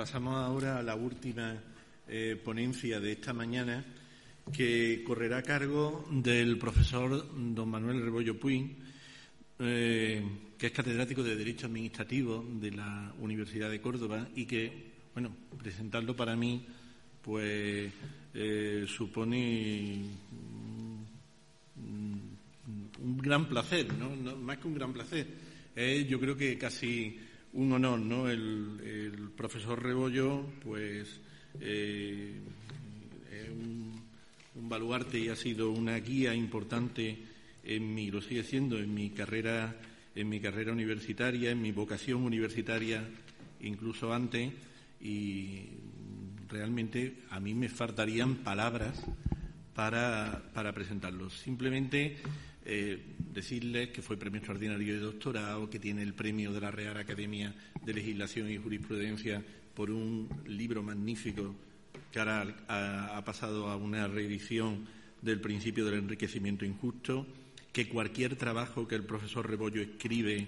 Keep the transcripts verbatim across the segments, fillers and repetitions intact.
pasamos ahora a la última eh, ponencia de esta mañana, que correrá a cargo del profesor don Manuel Rebollo Puig, eh, que es catedrático de Derecho Administrativo de la Universidad de Córdoba y que, bueno, presentarlo para mí, pues eh, supone un, un gran placer, ¿no? No, más que un gran placer, es yo creo que casi un honor, ¿no? El, el profesor Rebollo, pues, eh, es un, un baluarte y ha sido una guía importante en mi, lo sigue siendo, en mi carrera, en mi carrera universitaria, en mi vocación universitaria, incluso antes, y realmente a mí me faltarían palabras para, para presentarlo. Simplemente eh, decirles que fue premio extraordinario de doctorado, que tiene el premio de la Real Academia de Legislación y Jurisprudencia por un libro magnífico que ahora ha, ha pasado a una reedición del Principio del Enriquecimiento Injusto, que cualquier trabajo que el profesor Rebollo escribe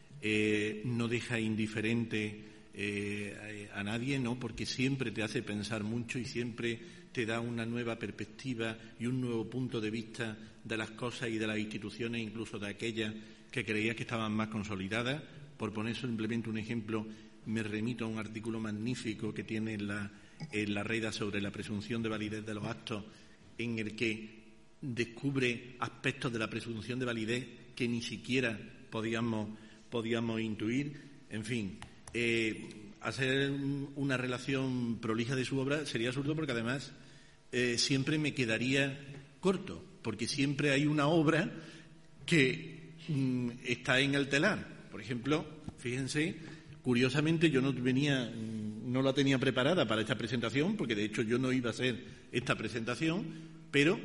eh, no deja indiferente eh, a, a nadie, ¿no? Porque siempre te hace pensar mucho y siempre te da una nueva perspectiva y un nuevo punto de vista de las cosas y de las instituciones, incluso de aquellas que creías que estaban más consolidadas. Por poner simplemente un ejemplo, me remito a un artículo magnífico que tiene en la, en la Reda sobre la presunción de validez de los actos, en el que descubre aspectos de la presunción de validez que ni siquiera podíamos, podíamos intuir. En fin, eh, hacer una relación prolija de su obra sería absurdo porque además eh, siempre me quedaría corto, porque siempre hay una obra que mm, está en el telar. Por ejemplo, fíjense, curiosamente yo no venía, no la tenía preparada para esta presentación, porque de hecho yo no iba a hacer esta presentación, pero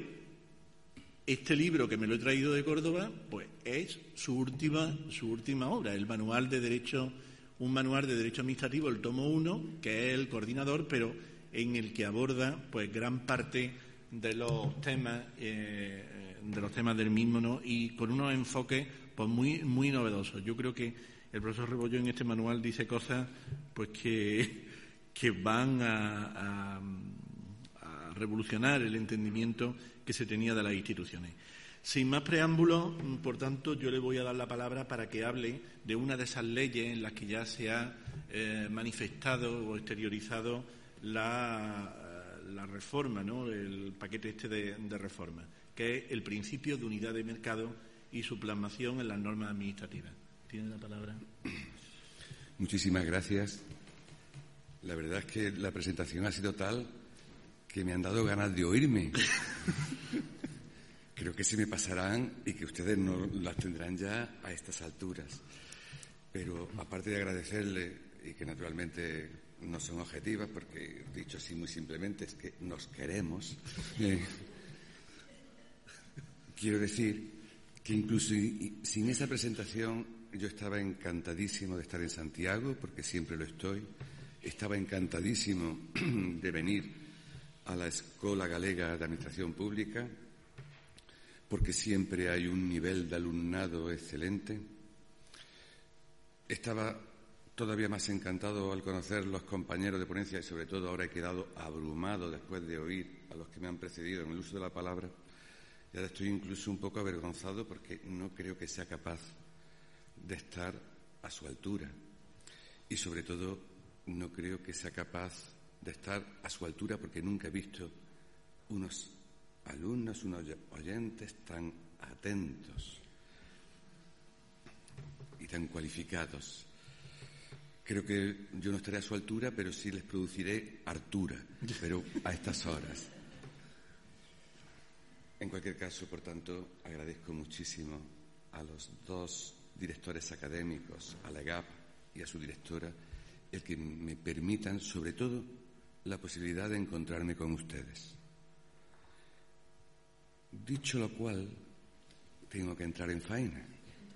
este libro que me lo he traído de Córdoba, pues es su última, su última obra, el manual de derecho, un manual de derecho administrativo, el tomo uno, que es el coordinador, pero en el que aborda pues gran parte de los temas, eh, de los temas del mismo, ¿no? Y con unos enfoques pues muy, muy novedosos. Yo creo que el profesor Rebollo en este manual dice cosas pues que, que van a, a revolucionar el entendimiento que se tenía de las instituciones. Sin más preámbulos, por tanto, yo le voy a dar la palabra para que hable de una de esas leyes en las que ya se ha eh, manifestado o exteriorizado la, la reforma, ¿no? El paquete este de, de reforma, que es el principio de unidad de mercado y su plasmación en las normas administrativas. ¿Tiene la palabra? Muchísimas gracias. La verdad es que la presentación ha sido tal que me han dado ganas de oírme. Creo que se me pasarán y que ustedes no las tendrán ya a estas alturas. Pero aparte de agradecerle, y que naturalmente no son objetivas, porque dicho así muy simplemente es que nos queremos, eh, quiero decir que incluso sin esa presentación yo estaba encantadísimo de estar en Santiago, porque siempre lo estoy. Estaba encantadísimo de venir a la Escola Galega de Administración Pública, porque siempre hay un nivel de alumnado excelente. Estaba todavía más encantado al conocer los compañeros de ponencia y sobre todo ahora he quedado abrumado después de oír a los que me han precedido en el uso de la palabra. Y ahora estoy incluso un poco avergonzado porque no creo que sea capaz de estar a su altura y sobre todo no creo que sea capaz de estar a su altura porque nunca he visto unos alumnos, unos oyentes tan atentos y tan cualificados. Creo que yo no estaré a su altura, pero sí les produciré hartura, pero a estas horas. En cualquier caso, por tanto, agradezco muchísimo a los dos directores académicos, a la E G A P y a su directora, el que me permitan, sobre todo, la posibilidad de encontrarme con ustedes. Dicho lo cual, tengo que entrar en faena.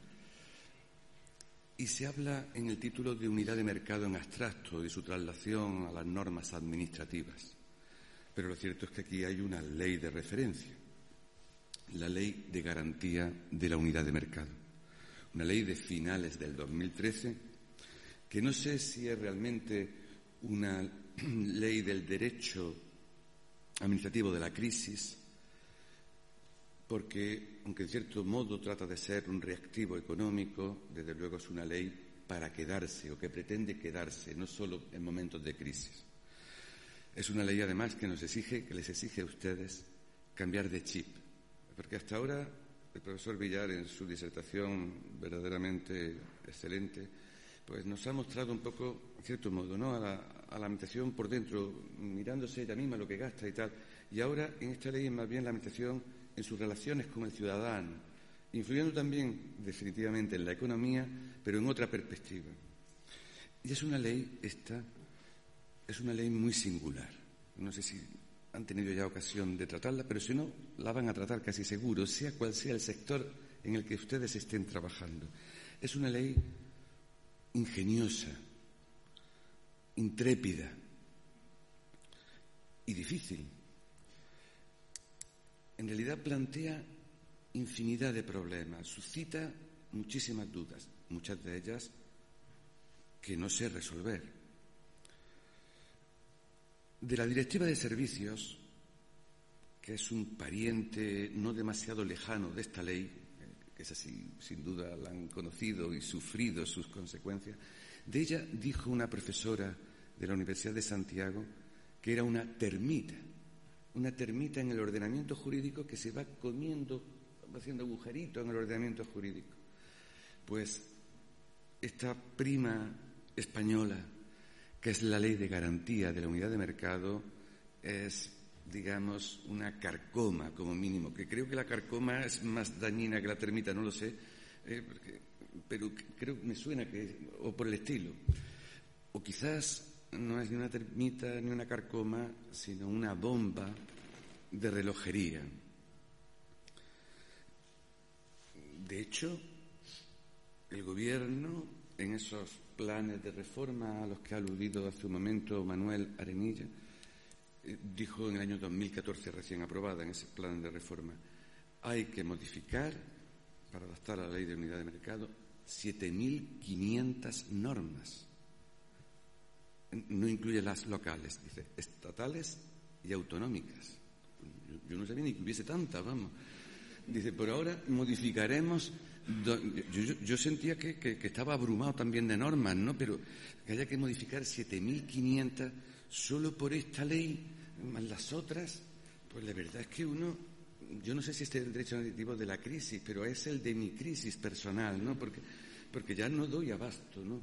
Y se habla en el título de unidad de mercado en abstracto, de su traslación a las normas administrativas. Pero lo cierto es que aquí hay una ley de referencia, la Ley de Garantía de la Unidad de Mercado. Una ley de finales del dos mil trece que no sé si es realmente una ley del derecho administrativo de la crisis, porque, aunque en cierto modo trata de ser un reactivo económico, desde luego es una ley para quedarse o que pretende quedarse, no solo en momentos de crisis. Es una ley, además, que nos exige, que les exige a ustedes cambiar de chip, porque hasta ahora el profesor Villar, en su disertación verdaderamente excelente, pues nos ha mostrado un poco, en cierto modo, ¿no?, a la, a la administración por dentro, mirándose ella misma lo que gasta y tal. Y ahora, en esta ley, es más bien la administración en sus relaciones con el ciudadano, influyendo también, definitivamente, en la economía, pero en otra perspectiva. Y es una ley, esta, es una ley muy singular. No sé si han tenido ya ocasión de tratarla, pero si no, la van a tratar casi seguro, sea cual sea el sector en el que ustedes estén trabajando. Es una ley ingeniosa, intrépida y difícil. En realidad plantea infinidad de problemas, suscita muchísimas dudas, muchas de ellas que no sé resolver. De la Directiva de Servicios, que es un pariente no demasiado lejano de esta ley, que es así, sin duda la han conocido y sufrido sus consecuencias, de ella dijo una profesora de la Universidad de Santiago que era una termita, una termita en el ordenamiento jurídico que se va comiendo, va haciendo agujeritos en el ordenamiento jurídico. Pues esta prima española, que es la Ley de Garantía de la Unidad de Mercado, es, digamos, una carcoma, como mínimo, que creo que la carcoma es más dañina que la termita, no lo sé, eh, porque, pero creo que me suena que, o por el estilo. O quizás no es ni una termita ni una carcoma, sino una bomba de relojería. De hecho, el Gobierno, en esos planes de reforma a los que ha aludido hace un momento Manuel Arenilla, eh, dijo en el año dos mil catorce, recién aprobada en ese plan de reforma, hay que modificar, para adaptar a la Ley de Unidad de Mercado, siete mil quinientas normas. No incluye las locales, dice, estatales y autonómicas. Yo, yo no sabía ni que hubiese tantas, vamos. Dice, por ahora modificaremos. Do, yo, yo, yo sentía que, que, que estaba abrumado también de normas, ¿no? Pero que haya que modificar siete mil quinientas solo por esta ley, más las otras, pues la verdad es que uno, yo no sé si este es el derecho administrativo de la crisis, pero es el de mi crisis personal, ¿no? Porque, porque ya no doy abasto, ¿no?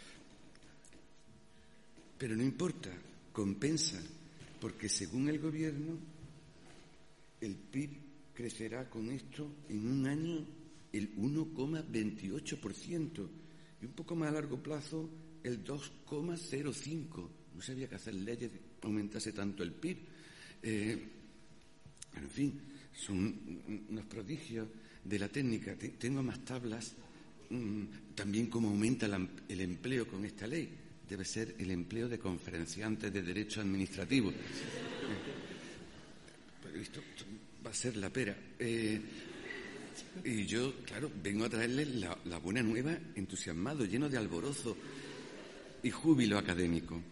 Pero no importa, compensa, porque según el Gobierno, el P I B crecerá con esto en un año el uno coma veintiocho por ciento y un poco más a largo plazo el dos coma cero cinco por ciento. No sabía que hacer leyes aumentase tanto el P I B. Eh, en fin, son unos prodigios de la técnica. Tengo más tablas, mmm, también cómo aumenta la, el empleo con esta ley. Debe ser el empleo de conferenciantes de derecho administrativo. Pero esto, esto va a ser la pera. Eh, y yo, claro, vengo a traerles la, la buena nueva, entusiasmado, lleno de alborozo y júbilo académico.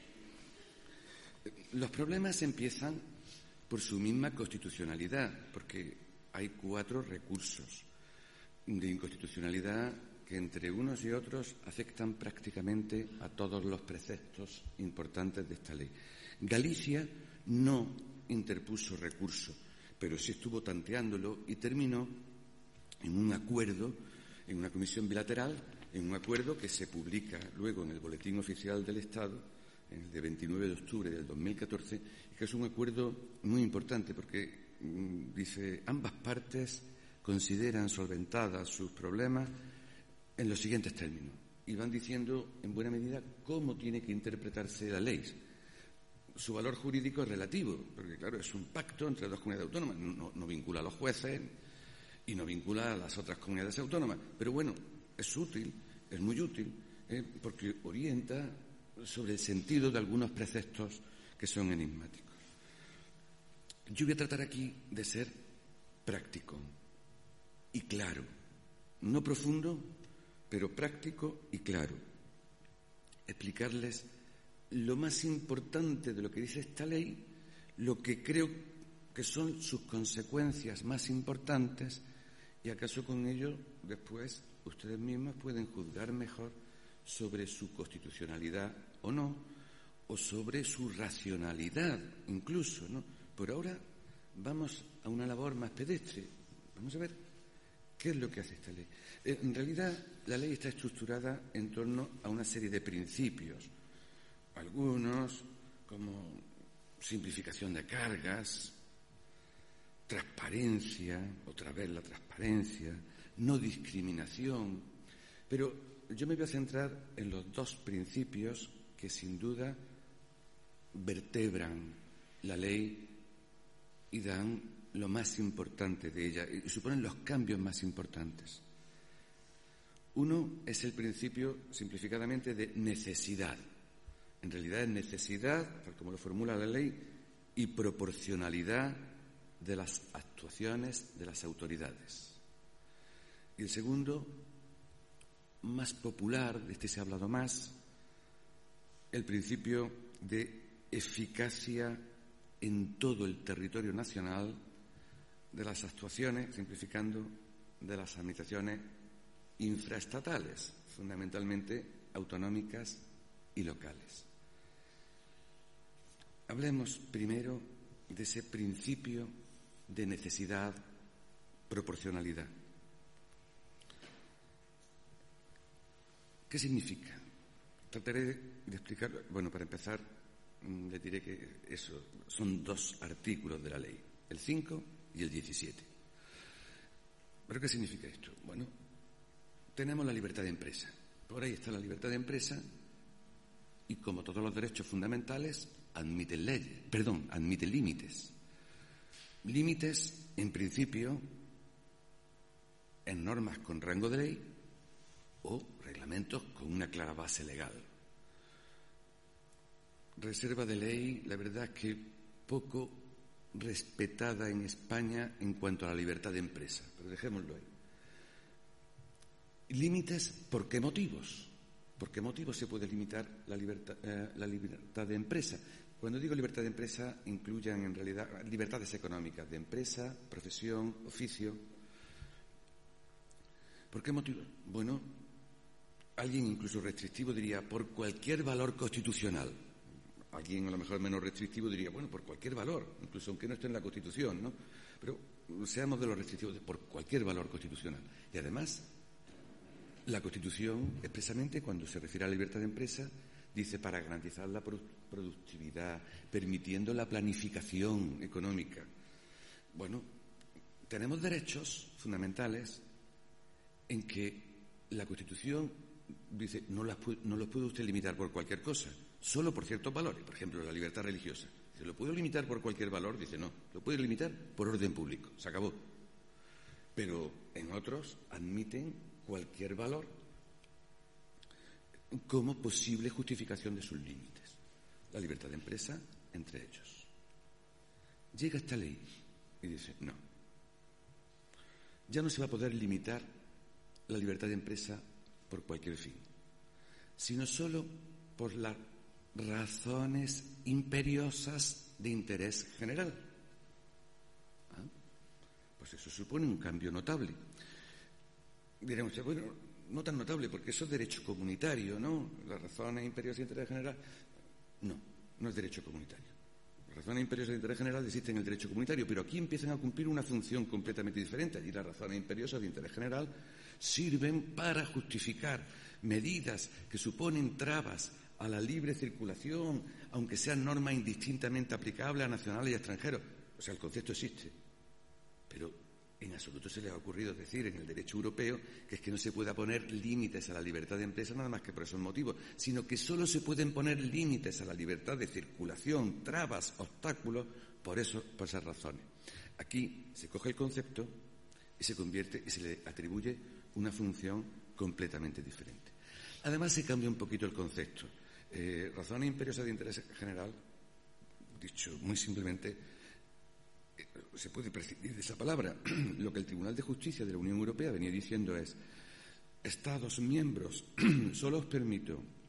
Los problemas empiezan por su misma constitucionalidad, porque hay cuatro recursos de inconstitucionalidad que entre unos y otros afectan prácticamente a todos los preceptos importantes de esta ley. Galicia no interpuso recurso, pero sí estuvo tanteándolo y terminó en un acuerdo, en una comisión bilateral, en un acuerdo que se publica luego en el Boletín Oficial del Estado, en el de veintinueve de octubre del dos mil catorce, y que es un acuerdo muy importante porque, mmm, dice, ambas partes consideran solventadas sus problemas en los siguientes términos, y van diciendo en buena medida cómo tiene que interpretarse la ley. Su valor jurídico es relativo, porque claro, es un pacto entre dos comunidades autónomas, no, no vincula a los jueces y no vincula a las otras comunidades autónomas, pero bueno, es útil, es muy útil, eh, porque orienta sobre el sentido de algunos preceptos que son enigmáticos. Yo voy a tratar aquí de ser práctico y claro, no profundo, pero práctico y claro. Explicarles lo más importante de lo que dice esta ley, lo que creo que son sus consecuencias más importantes, y acaso con ello después ustedes mismos pueden juzgar mejor sobre su constitucionalidad o no, o sobre su racionalidad incluso, ¿no? Por ahora vamos a una labor más pedestre. Vamos a ver qué es lo que hace esta ley. En realidad, la ley está estructurada en torno a una serie de principios. Algunos, como simplificación de cargas, transparencia, otra vez la transparencia, no discriminación. Pero yo me voy a centrar en los dos principios que sin duda vertebran la ley y dan lo más importante de ella y suponen los cambios más importantes. Uno es el principio, simplificadamente, de necesidad. En realidad es necesidad, tal como lo formula la ley, y proporcionalidad de las actuaciones de las autoridades. Y el segundo, más popular, de este se ha hablado más, el principio de eficacia en todo el territorio nacional de las actuaciones, simplificando, de las administraciones infraestatales, fundamentalmente autonómicas y locales. Hablemos primero de ese principio de necesidad, proporcionalidad. ¿Qué significa? Trataré de explicarlo. Bueno, para empezar, le diré que eso son dos artículos de la ley, el cinco y el diecisiete. ¿Pero qué significa esto? Bueno, tenemos la libertad de empresa. Por ahí está la libertad de empresa y, como todos los derechos fundamentales, admiten leyes, perdón, admiten límites. Límites, en principio, en normas con rango de ley o reglamentos con una clara base legal. Reserva de ley, la verdad es que poco respetada en España en cuanto a la libertad de empresa, pero dejémoslo ahí. Límites, ¿por qué motivos? ¿Por qué motivos se puede limitar la libertad, eh, la libertad de empresa? Cuando digo libertad de empresa, incluyen en realidad libertades económicas de empresa, profesión, oficio. ¿Por qué motivos? Bueno, alguien incluso restrictivo diría por cualquier valor constitucional. Alguien a lo mejor menos restrictivo diría, bueno, por cualquier valor, incluso aunque no esté en la Constitución, ¿no? Pero seamos de los restrictivos, por cualquier valor constitucional. Y además, la Constitución, expresamente, cuando se refiere a la libertad de empresa, dice para garantizar la productividad, permitiendo la planificación económica. Bueno, tenemos derechos fundamentales en que la Constitución dice no, las, no los puede usted limitar por cualquier cosa, solo por ciertos valores. Por ejemplo, la libertad religiosa. ¿Se lo puede limitar por cualquier valor? Dice no, lo puede limitar por orden público. Se acabó. Pero en otros admiten cualquier valor como posible justificación de sus límites. La libertad de empresa, entre ellos. Llega esta ley y dice no. Ya no se va a poder limitar la libertad de empresa por cualquier fin, sino solo por las razones imperiosas de interés general. ¿Ah? Pues eso supone un cambio notable. Diremos, bueno, no tan notable porque eso es derecho comunitario, ¿no? Las razones imperiosas de interés general. No, no es derecho comunitario. Las razones imperiosas de interés general existen en el derecho comunitario, pero aquí empiezan a cumplir una función completamente diferente. Allí las razones imperiosas de interés general sirven para justificar medidas que suponen trabas a la libre circulación, aunque sean normas indistintamente aplicables a nacionales y a extranjeros. O sea, el concepto existe, pero en absoluto se les ha ocurrido decir en el derecho europeo que es que no se pueda poner límites a la libertad de empresa nada más que por esos motivos, sino que solo se pueden poner límites a la libertad de circulación, trabas, obstáculos, por eso, por esas razones. Aquí se coge el concepto y se convierte y se le atribuye una función completamente diferente. Además, se cambia un poquito el concepto. Eh, razones imperiosas de interés general, dicho muy simplemente, eh, se puede prescindir de esa palabra. Lo que el Tribunal de Justicia de la Unión Europea venía diciendo es: Estados miembros, solo os permito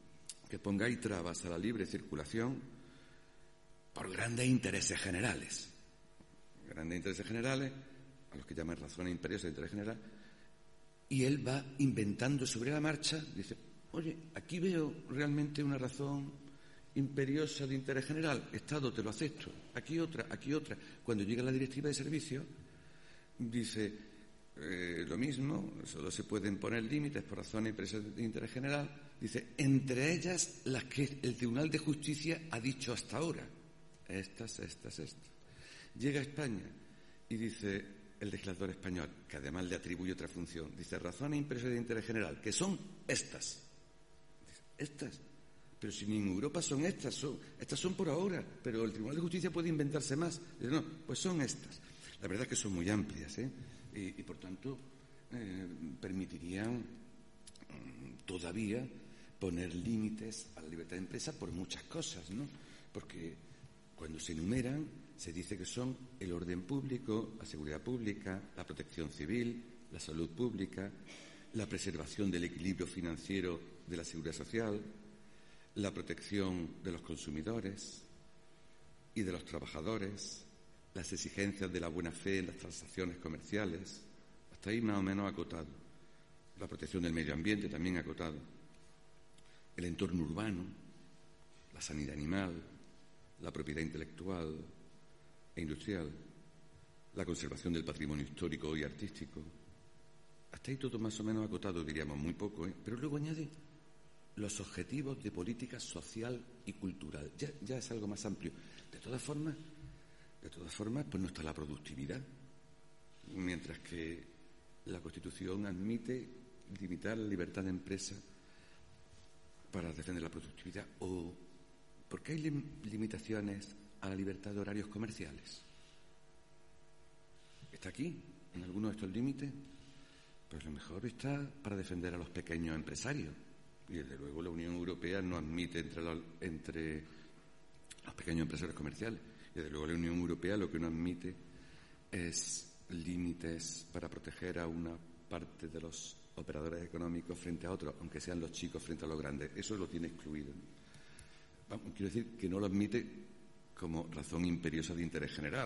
que pongáis trabas a la libre circulación por grandes intereses generales. Grandes intereses generales, a los que llaman razones imperiosas de interés general, y él va inventando sobre la marcha, dice, oye, aquí veo realmente una razón imperiosa de interés general, Estado, te lo acepto, aquí otra, aquí otra. Cuando llega la directiva de servicio, dice, eh, lo mismo, solo se pueden poner límites por razones imperiosa de interés general, dice, entre ellas las que el Tribunal de Justicia ha dicho hasta ahora, estas, estas, estas. Llega a España y dice el legislador español, que además le atribuye otra función, dice razones imperiosas de interés general, que son estas. Dice, estas. Pero si ni en Europa son estas, son, estas son por ahora, pero el Tribunal de Justicia puede inventarse más. Dice, no, pues son estas. La verdad es que son muy amplias, ¿eh? Y, y por tanto, eh, permitirían mm, todavía poner límites a la libertad de empresa por muchas cosas, ¿no? Porque cuando se enumeran, se dice que son el orden público, la seguridad pública, la protección civil, la salud pública, la preservación del equilibrio financiero de la seguridad social, la protección de los consumidores y de los trabajadores, las exigencias de la buena fe en las transacciones comerciales, hasta ahí más o menos acotado. La protección del medio ambiente también acotado. El entorno urbano, la sanidad animal, la propiedad intelectual e industrial, la conservación del patrimonio histórico y artístico. Hasta ahí todo más o menos acotado, diríamos, muy poco, ¿eh? Pero luego añade los objetivos de política social y cultural. Ya, ya es algo más amplio. De todas formas, de todas formas, pues no está la productividad. Mientras que la Constitución admite limitar la libertad de empresa para defender la productividad. ¿O por qué hay lim- limitaciones a la libertad de horarios comerciales? ¿Está aquí, en alguno de estos límites? Pues lo mejor está para defender a los pequeños empresarios. Y desde luego la Unión Europea no admite entre, la, entre los pequeños empresarios comerciales. Y desde luego la Unión Europea lo que no admite es límites para proteger a una parte de los operadores económicos frente a otros, aunque sean los chicos frente a los grandes. Eso lo tiene excluido. Vamos, quiero decir que no lo admite como razón imperiosa de interés general.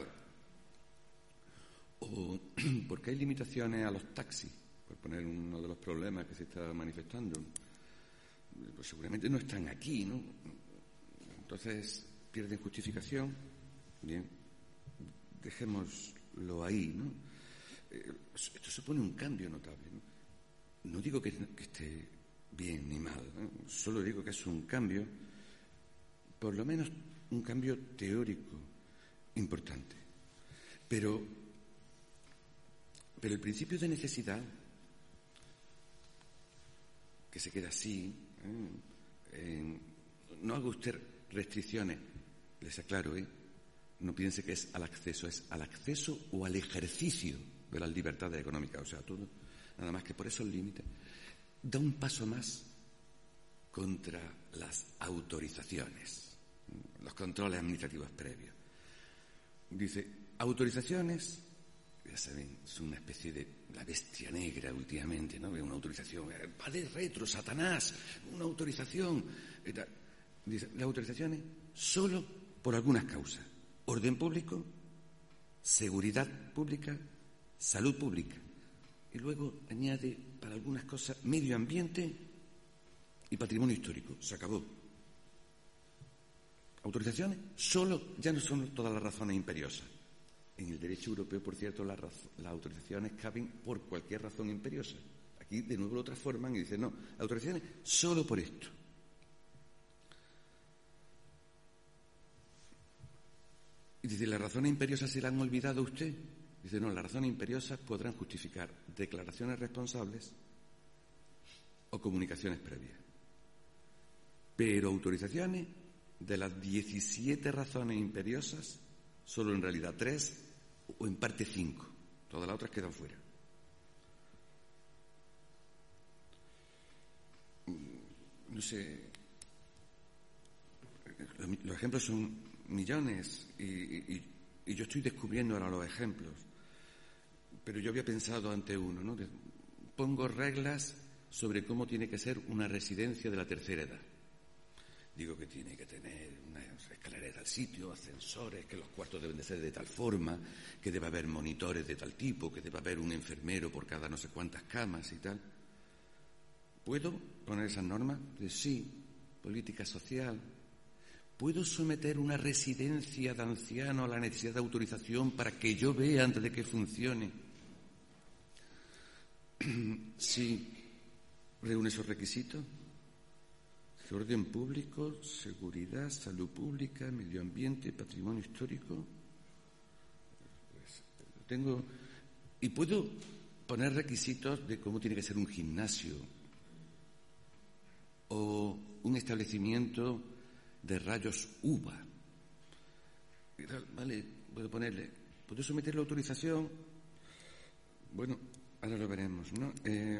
O porque hay limitaciones a los taxis, por poner uno de los problemas que se está manifestando. Pues seguramente no están aquí, ¿no? Entonces pierden justificación. Bien, dejémoslo ahí, ¿no? Eh, esto supone un cambio notable, ¿no? No digo que, que esté bien ni mal, ¿no? Solo digo que es un cambio, por lo menos un cambio teórico importante. Pero, pero el principio de necesidad, que se queda así, ¿eh? Eh, no haga usted restricciones, les aclaro, ¿eh? No piense que es al acceso, es al acceso o al ejercicio de las libertades económicas, o sea, todo, nada más que por esos límites. Da un paso más contra las autorizaciones, los controles administrativos previos. Dice, autorizaciones, ya saben, es una especie de la bestia negra últimamente, ¿no? Una autorización, padre retro, Satanás, una autorización. Dice, las autorizaciones solo por algunas causas. Orden público, seguridad pública, salud pública. Y luego añade, para algunas cosas, medio ambiente y patrimonio histórico. Se acabó. Autorizaciones solo, ya no son todas las razones imperiosas. En el derecho europeo, por cierto, las, raz- las autorizaciones caben por cualquier razón imperiosa. Aquí, de nuevo, lo transforman y dicen, no, autorizaciones solo por esto. Y dice, ¿las razones imperiosas se las han olvidado a usted? Dice, no, las razones imperiosas podrán justificar declaraciones responsables o comunicaciones previas. Pero autorizaciones, de las diecisiete razones imperiosas, solo en realidad tres o en parte cinco. Todas las otras quedan fuera. No sé, los ejemplos son millones y, y, y yo estoy descubriendo ahora los ejemplos, pero yo había pensado ante uno, ¿no? De, pongo reglas sobre cómo tiene que ser una residencia de la tercera edad. Digo que tiene que tener una escalera al sitio, ascensores, que los cuartos deben de ser de tal forma, que debe haber monitores de tal tipo, que debe haber un enfermero por cada no sé cuántas camas y tal. ¿Puedo poner esas normas? De sí, política social. ¿Puedo someter una residencia de ancianos a la necesidad de autorización para que yo vea antes de que funcione si reúne esos requisitos? Orden público, seguridad, salud pública, medio ambiente, patrimonio histórico. Pues tengo. Y puedo poner requisitos de cómo tiene que ser un gimnasio o un establecimiento de rayos uva. Vale, puedo ponerle. ¿Puedo someter la autorización? Bueno, ahora lo veremos, ¿no? Eh,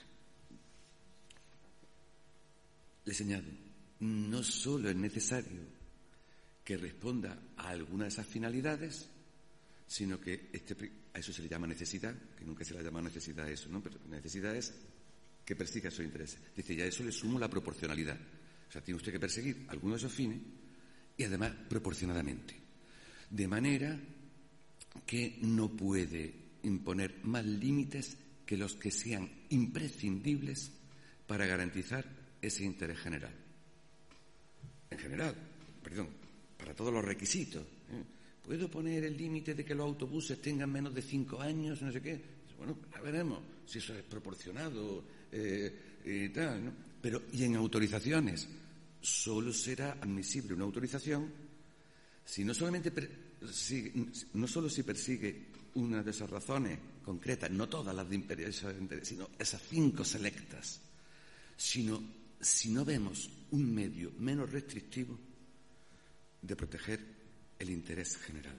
Les añado, no solo es necesario que responda a alguna de esas finalidades, sino que este, a eso se le llama necesidad, que nunca se le ha llamado necesidad a eso, ¿no? Pero necesidad es que persiga esos intereses. Dice, ya a eso le sumo la proporcionalidad. O sea, tiene usted que perseguir alguno de esos fines y además proporcionadamente. De manera que no puede imponer más límites que los que sean imprescindibles para garantizar ese interés general. En general, perdón, para todos los requisitos. ¿eh? ¿Puedo poner el límite de que los autobuses tengan menos de cinco años, no sé qué? Bueno, ya veremos si eso es proporcionado eh, y tal, ¿no? Pero, y en autorizaciones, solo será admisible una autorización si no solamente per, si, no solo si persigue una de esas razones concretas, no todas las de interés, sino esas cinco selectas, sino si no vemos un medio menos restrictivo de proteger el interés general.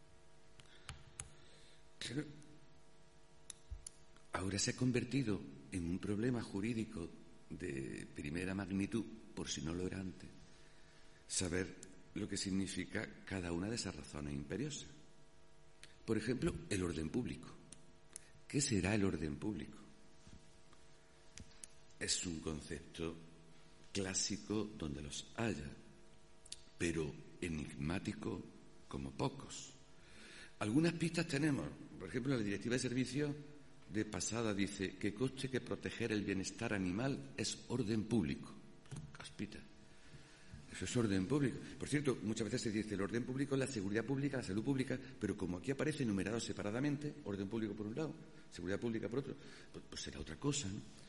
Pero ahora se ha convertido en un problema jurídico de primera magnitud, por si no lo era antes, saber lo que significa cada una de esas razones imperiosas. Por ejemplo, el orden público. ¿Qué será el orden público? Es un concepto clásico donde los haya, pero enigmático como pocos. Algunas pistas tenemos. Por ejemplo, la Directiva de Servicios de pasada dice que conste que proteger el bienestar animal es orden público. Caspita. Eso es orden público. Por cierto, muchas veces se dice el orden público es la seguridad pública, la salud pública, pero como aquí aparece enumerado separadamente, orden público por un lado, seguridad pública por otro, pues, pues será otra cosa, ¿no?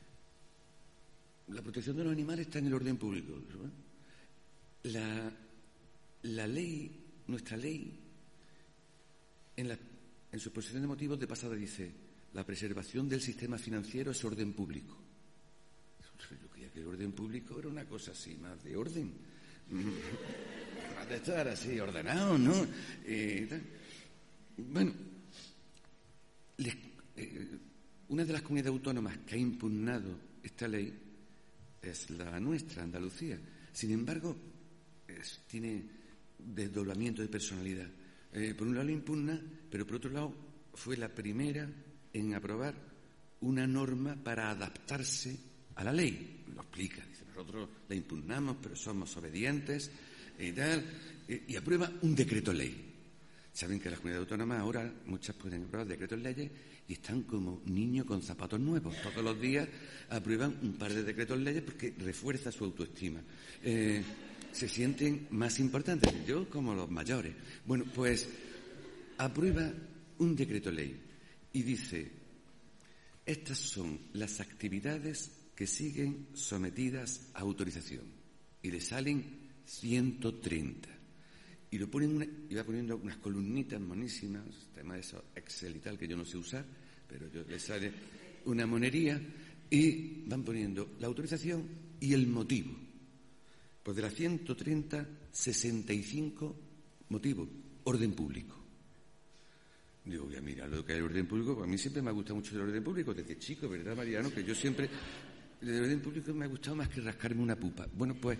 La protección de los animales está en el orden público. La, la ley, nuestra ley, en, la, en su exposición de motivos de pasada dice la preservación del sistema financiero es orden público. Yo creía que el orden público era una cosa así, más de orden. Más de estar así ordenado, ¿no? Eh, bueno, les, eh, una de las comunidades autónomas que ha impugnado esta ley es la nuestra, Andalucía. Sin embargo, es, tiene desdoblamiento de personalidad. Eh, por un lado la impugna, pero por otro lado fue la primera en aprobar una norma para adaptarse a la ley. Lo explica, dice, nosotros la impugnamos, pero somos obedientes y tal, y, y aprueba un decreto ley. Saben que las comunidades autónomas ahora, muchas pueden aprobar decretos leyes y están como niños con zapatos nuevos. Todos los días aprueban un par de decretos leyes porque refuerza su autoestima. Eh, se sienten más importantes, yo como los mayores. Bueno, pues aprueba un decreto ley y dice, estas son las actividades que siguen sometidas a autorización. Y le salen ciento treinta. Y lo ponen una, y va poniendo unas columnitas monísimas, tema de eso Excel y tal, que yo no sé usar, pero yo, le sale una monería y van poniendo la autorización y el motivo. Pues de las ciento treinta, sesenta y cinco motivos, orden público. Digo, voy a mirar lo que es el orden público, pues a mí siempre me ha gustado mucho el orden público, desde chico, ¿verdad, Mariano? Que yo siempre, el orden público me ha gustado más que rascarme una pupa. Bueno, pues,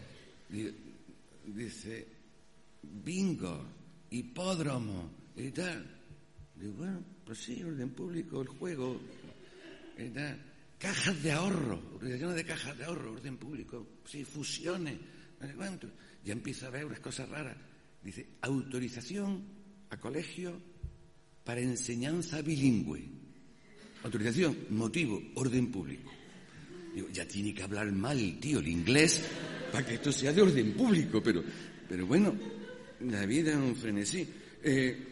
dice... bingo, hipódromo y tal. Digo, bueno, pues sí, orden público, el juego y tal. cajas de ahorro, autorizaciones de cajas de ahorro, orden público, sí, fusiones, no sé cuánto. Ya empieza a ver unas cosas raras. Dice, autorización a colegio para enseñanza bilingüe. Autorización, motivo, orden público. Digo, ya tiene que hablar mal el tío el inglés para que esto sea de orden público, pero, pero bueno, la vida es un frenesí. Eh,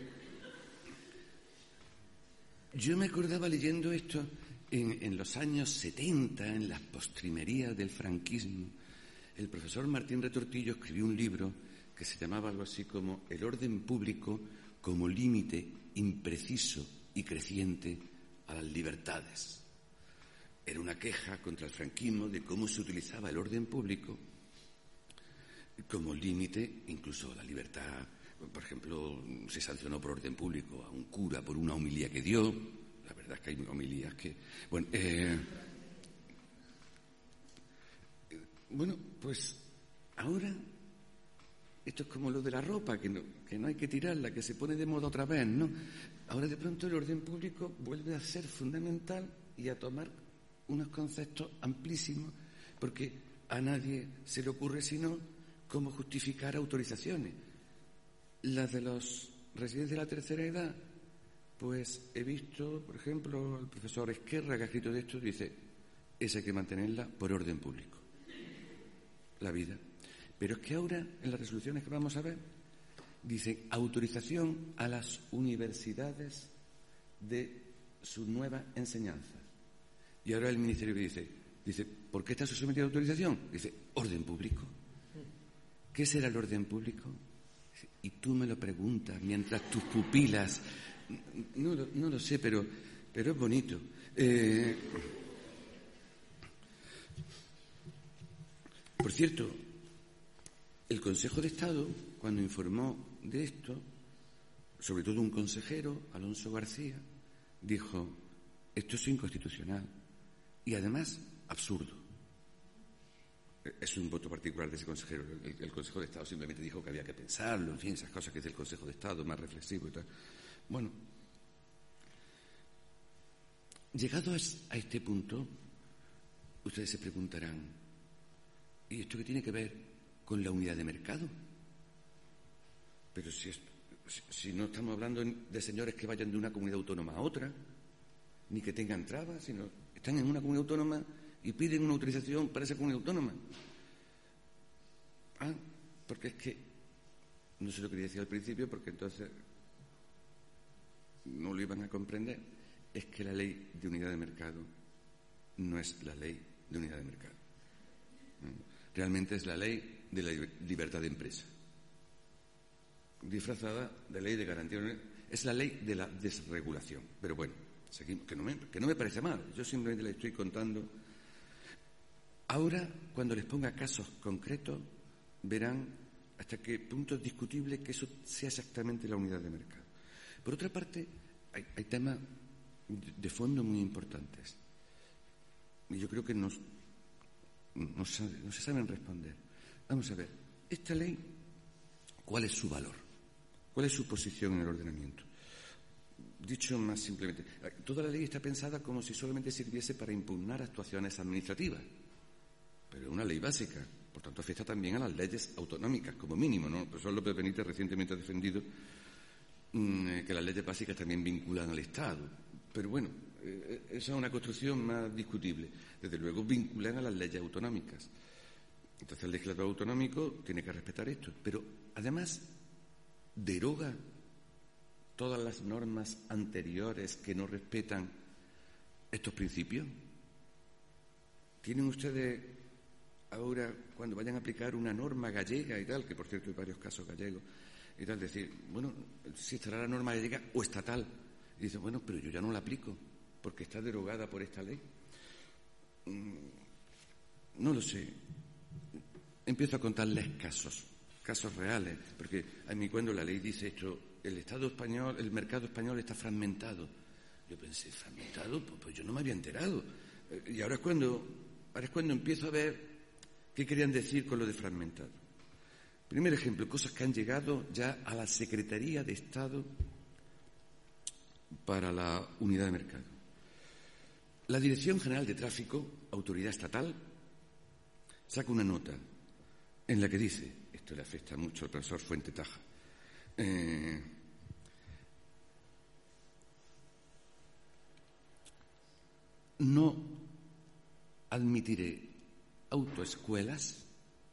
yo me acordaba leyendo esto en, en los años setenta, en las postrimerías del franquismo. El profesor Martín Retortillo escribió un libro que se llamaba algo así como El orden público como límite impreciso y creciente a las libertades. Era una queja contra el franquismo de cómo se utilizaba el orden público como límite incluso a la libertad. Por ejemplo, se sancionó por orden público a un cura por una homilía que dio. La verdad es que hay homilías que... Bueno, eh, bueno pues ahora esto es como lo de la ropa, que no, que no hay que tirarla, que se pone de moda otra vez, ¿no? Ahora de pronto el orden público vuelve a ser fundamental y a tomar unos conceptos amplísimos, porque a nadie se le ocurre sino cómo justificar autorizaciones. Las de los residentes de la tercera edad, pues he visto, por ejemplo, el profesor Esquerra, que ha escrito de esto, dice, esa hay que mantenerla por orden público. La vida. Pero es que ahora, en las resoluciones que vamos a ver, dice autorización a las universidades de su nueva enseñanza. Y ahora el Ministerio que dice, dice, ¿por qué está sometida a autorización? Dice, orden público. ¿Qué será el orden público? Y tú me lo preguntas mientras tus pupilas... No, no, no lo sé, pero, pero es bonito. Eh... Por cierto, el Consejo de Estado, cuando informó de esto, sobre todo un consejero, Alonso García, dijo, esto es inconstitucional y además absurdo. Es un voto particular de ese consejero. El, el Consejo de Estado simplemente dijo que había que pensarlo, en fin, esas cosas que dice el Consejo de Estado, más reflexivo y tal. Bueno, llegados a este punto, ustedes se preguntarán, ¿y esto qué tiene que ver con la unidad de mercado? Pero si, es, si, si no estamos hablando de señores que vayan de una comunidad autónoma a otra, ni que tengan trabas, sino están en una comunidad autónoma y piden una autorización para esa comunidad autónoma. Ah, porque es que, no se lo quería decir al principio porque entonces no lo iban a comprender, es que la ley de unidad de mercado no es la ley de unidad de mercado. Realmente es la ley de la libertad de empresa, disfrazada de ley de garantía. Es la ley de la desregulación. Pero bueno, seguimos, que no me, que no me parece mal. Yo simplemente le estoy contando. Ahora, cuando les ponga casos concretos, verán hasta qué punto es discutible que eso sea exactamente la unidad de mercado. Por otra parte, hay, hay temas de fondo muy importantes. Y yo creo que nos, no, sabe, no se saben responder. Vamos a ver, esta ley, ¿cuál es su valor? ¿Cuál es su posición en el ordenamiento? Dicho más simplemente, toda la ley está pensada como si solamente sirviese para impugnar actuaciones administrativas, pero es una ley básica, por tanto afecta también a las leyes autonómicas, como mínimo, ¿no? El profesor López Benítez recientemente ha defendido mmm, que las leyes básicas también vinculan al Estado, pero bueno, eh, esa es una construcción más discutible. Desde luego vinculan a las leyes autonómicas. Entonces el legislador autonómico tiene que respetar esto, pero además deroga todas las normas anteriores que no respetan estos principios. ¿Tienen ustedes ahora, cuando vayan a aplicar una norma gallega y tal, que por cierto hay varios casos gallegos y tal, decir, bueno, si estará la norma gallega o estatal? Y dicen, bueno, pero yo ya no la aplico porque está derogada por esta ley. No lo sé. Empiezo a contarles casos, casos reales, porque a mí cuando la ley dice esto, el Estado español, el mercado español está fragmentado. Yo pensé, ¿fragmentado? Pues, pues yo no me había enterado. Y ahora es cuando, ahora es cuando empiezo a ver qué querían decir con lo de fragmentado. Primer ejemplo, cosas que han llegado ya a la Secretaría de Estado para la unidad de mercado. La Dirección General de Tráfico, autoridad estatal, saca una nota en la que dice, esto le afecta mucho al profesor Fuente Taja, eh, no admitiré autoescuelas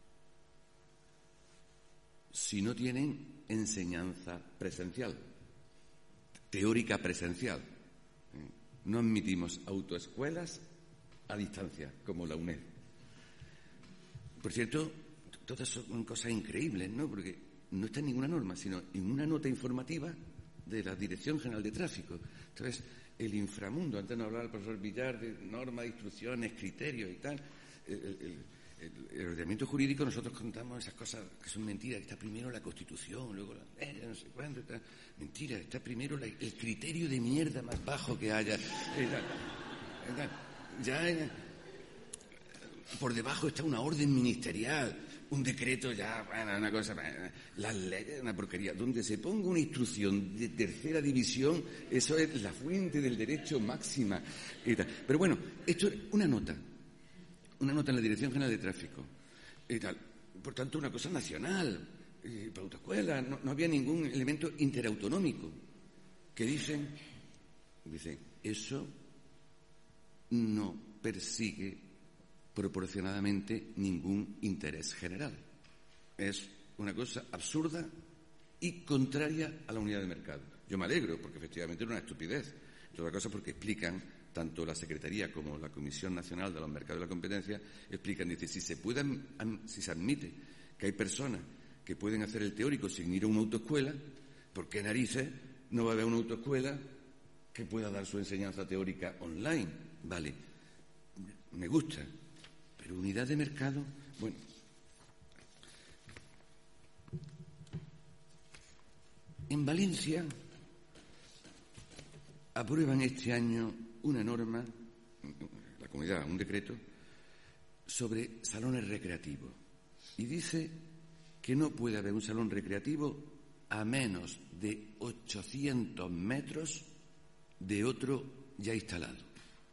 si no tienen enseñanza presencial, teórica presencial. No admitimos autoescuelas a distancia, como la UNED. Por cierto, todas son cosas increíbles, ¿no? Porque no está en ninguna norma, sino en una nota informativa de la Dirección General de Tráfico. Entonces, el inframundo, antes nos hablaba el profesor Villar de normas, instrucciones, criterios y tal. El, el, el, el ordenamiento jurídico, nosotros contamos esas cosas que son mentiras. Está primero la Constitución, luego la eh, no sé cuándo. Está, mentira, está primero la, el criterio de mierda más bajo que haya. Está, está, ya eh, por debajo está una orden ministerial, un decreto ya, bueno, una cosa, las leyes, una porquería. Donde se ponga una instrucción de tercera división, eso es la fuente del derecho máxima. Pero bueno, esto es una nota, una nota en la Dirección General de Tráfico. Y tal. Por tanto, una cosa nacional, eh, para autoescuela, no, no había ningún elemento interautonómico. Que dicen, dicen, eso no persigue proporcionadamente ningún interés general. Es una cosa absurda y contraria a la unidad de mercado. Yo me alegro, porque efectivamente era una estupidez. Entre otras cosas porque explican, tanto la Secretaría como la Comisión Nacional de los Mercados y la Competencia, explican, dice, si se puede, si se admite que hay personas que pueden hacer el teórico sin ir a una autoescuela, ¿por qué narices no va a haber una autoescuela que pueda dar su enseñanza teórica online? Vale, me gusta. Pero unidad de mercado, bueno, en Valencia aprueban este año una norma, la comunidad, un decreto, sobre salones recreativos. Y dice que no puede haber un salón recreativo a menos de ochocientos metros de otro ya instalado.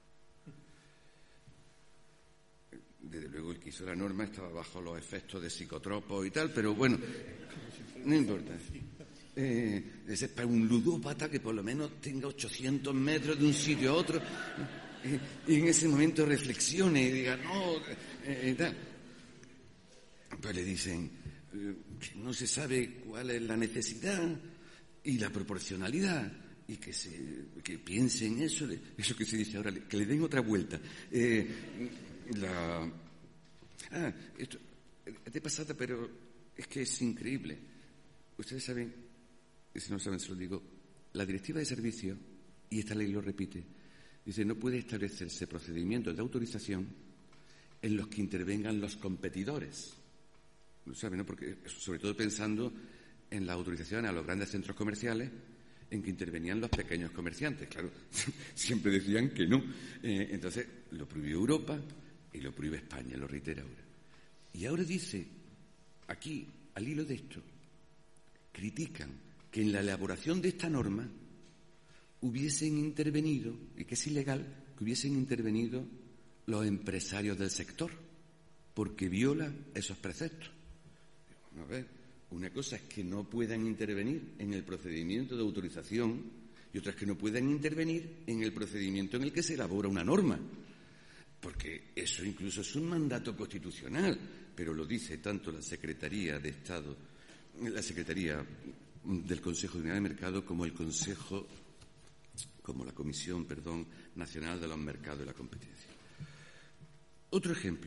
Desde luego el que hizo la norma estaba bajo los efectos de psicotropos y tal, pero bueno, no importa. Eh, ese es para un ludópata que por lo menos tenga ochocientos metros de un sitio a otro eh, y en ese momento reflexione y diga, no, eh, tal. Pues le dicen eh, que no se sabe cuál es la necesidad y la proporcionalidad y que se que piense en eso, de, eso que se dice ahora, que le den otra vuelta. Eh, La... Ah, esto es de pasada, pero es que es increíble. Ustedes saben, y si no saben se lo digo, la Directiva de Servicios, y esta ley lo repite, dice no puede establecerse procedimientos de autorización en los que intervengan los competidores. ¿Lo saben, no? Porque, sobre todo pensando en las autorizaciones a los grandes centros comerciales, en que intervenían los pequeños comerciantes. Claro, siempre decían que no. Eh, entonces, lo prohibió Europa y lo prohíbe España, lo reitera ahora. Y ahora dice, aquí, al hilo de esto, critican que en la elaboración de esta norma hubiesen intervenido, y que es ilegal, que hubiesen intervenido los empresarios del sector, porque viola esos preceptos. A ver, una cosa es que no puedan intervenir en el procedimiento de autorización y otra es que no puedan intervenir en el procedimiento en el que se elabora una norma. Porque eso incluso es un mandato constitucional, pero lo dice tanto la Secretaría de Estado, la Secretaría del Consejo de Unidad de Mercado como el Consejo, como la Comisión, perdón, Nacional de los Mercados y la Competencia. Otro ejemplo.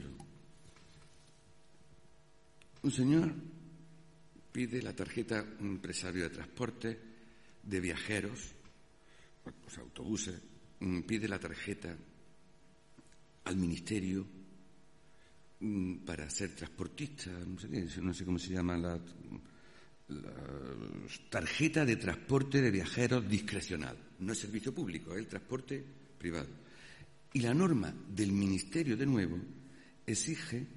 Un señor pide la tarjeta, un empresario de transporte de viajeros, o sea, autobuses, pide la tarjeta al ministerio para ser transportista, no sé, qué, no sé cómo se llama, la, la tarjeta de transporte de viajeros discrecional. No es servicio público, es el transporte privado. Y la norma del ministerio, de nuevo, exige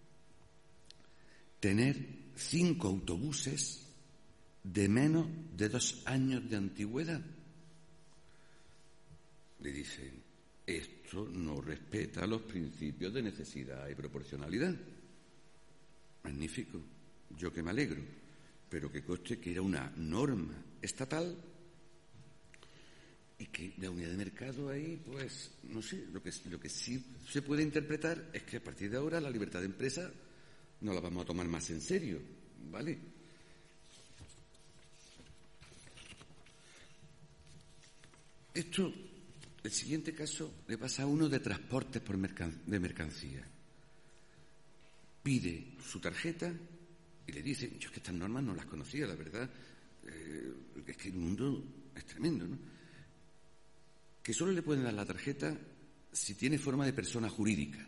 tener cinco autobuses de menos de dos años de antigüedad. Le dicen, esto no respeta los principios de necesidad y proporcionalidad. Magnífico, yo que me alegro, pero que conste que era una norma estatal y que la unidad de mercado ahí, pues, no sé, lo que, lo que sí se puede interpretar es que a partir de ahora la libertad de empresa no la vamos a tomar más en serio, ¿vale? Esto, el siguiente caso, le pasa a uno de transportes por mercan- de mercancía. Pide su tarjeta y le dice, yo es que estas normas no las conocía, la verdad, eh, es que el mundo es tremendo, ¿no? Que solo le pueden dar la tarjeta si tiene forma de persona jurídica.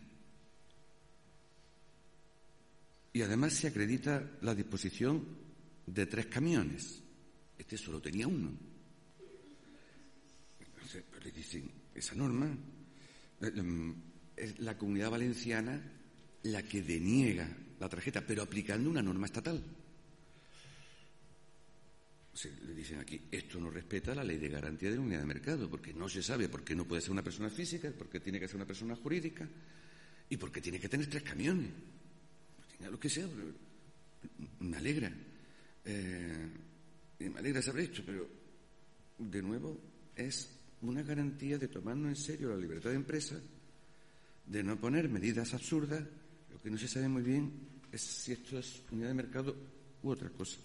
Y además se acredita la disposición de tres camiones. Este solo tenía uno. Entonces, pues le dicen, esa norma, es la Comunidad Valenciana la que deniega la tarjeta, pero aplicando una norma estatal. Se le dicen aquí, esto no respeta la ley de garantía de la unidad de mercado, porque no se sabe por qué no puede ser una persona física, por qué tiene que ser una persona jurídica y por qué tiene que tener tres camiones. Tenga lo que sea, pero me alegra. Eh, me alegra saber esto, pero de nuevo es una garantía de tomarnos en serio la libertad de empresa, de no poner medidas absurdas. Lo que no se sabe muy bien es si esto es unidad de mercado u otra cosa.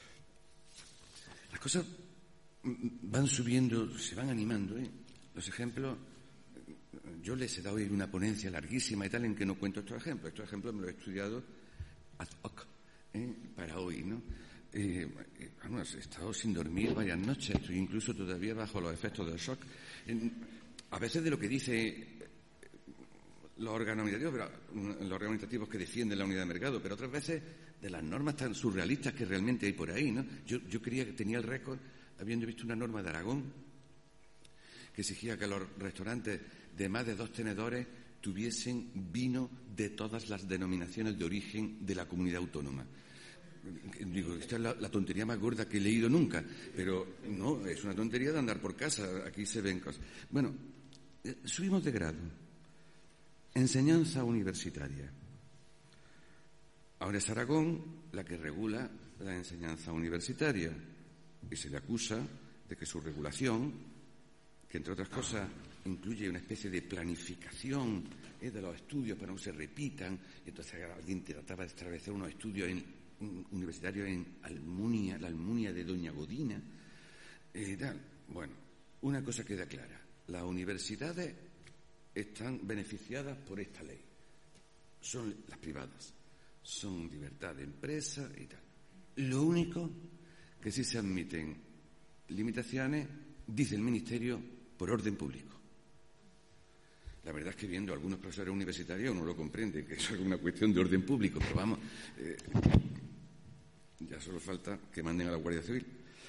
Las cosas van subiendo, se van animando, ¿eh? Los ejemplos, yo les he dado hoy una ponencia larguísima y tal en que no cuento estos ejemplos. Estos ejemplos me los he estudiado ad hoc, ¿eh? Para hoy, ¿no? Eh, eh, vamos, he estado sin dormir varias noches, estoy incluso todavía bajo los efectos del shock. Eh, a veces de lo que dice los organizativos, pero, los organizativos que defienden la unidad de mercado, pero otras veces de las normas tan surrealistas que realmente hay por ahí, ¿no? Yo, yo creía que tenía el récord, habiendo visto una norma de Aragón que exigía que los restaurantes de más de dos tenedores tuviesen vino de todas las denominaciones de origen de la comunidad autónoma. Digo, esta es la, la tontería más gorda que he leído nunca, pero no, es una tontería de andar por casa, aquí se ven cosas. Bueno, eh, subimos de grado. Enseñanza universitaria. Ahora es Aragón la que regula la enseñanza universitaria y se le acusa de que su regulación, que entre otras cosas incluye una especie de planificación eh, de los estudios para que no se repitan, y entonces alguien trataba de establecer unos estudios en, un, universitarios en Almunia, la Almunia de Doña Godina. Eh, tal. Bueno, una cosa queda clara, las universidades están beneficiadas por esta ley. Son las privadas. Son libertad de empresa y tal. Lo único que sí se admiten limitaciones, dice el Ministerio, por orden público. La verdad es que viendo a algunos profesores universitarios uno lo comprende, que eso es una cuestión de orden público, pero vamos, eh, ya solo falta que manden a la Guardia Civil.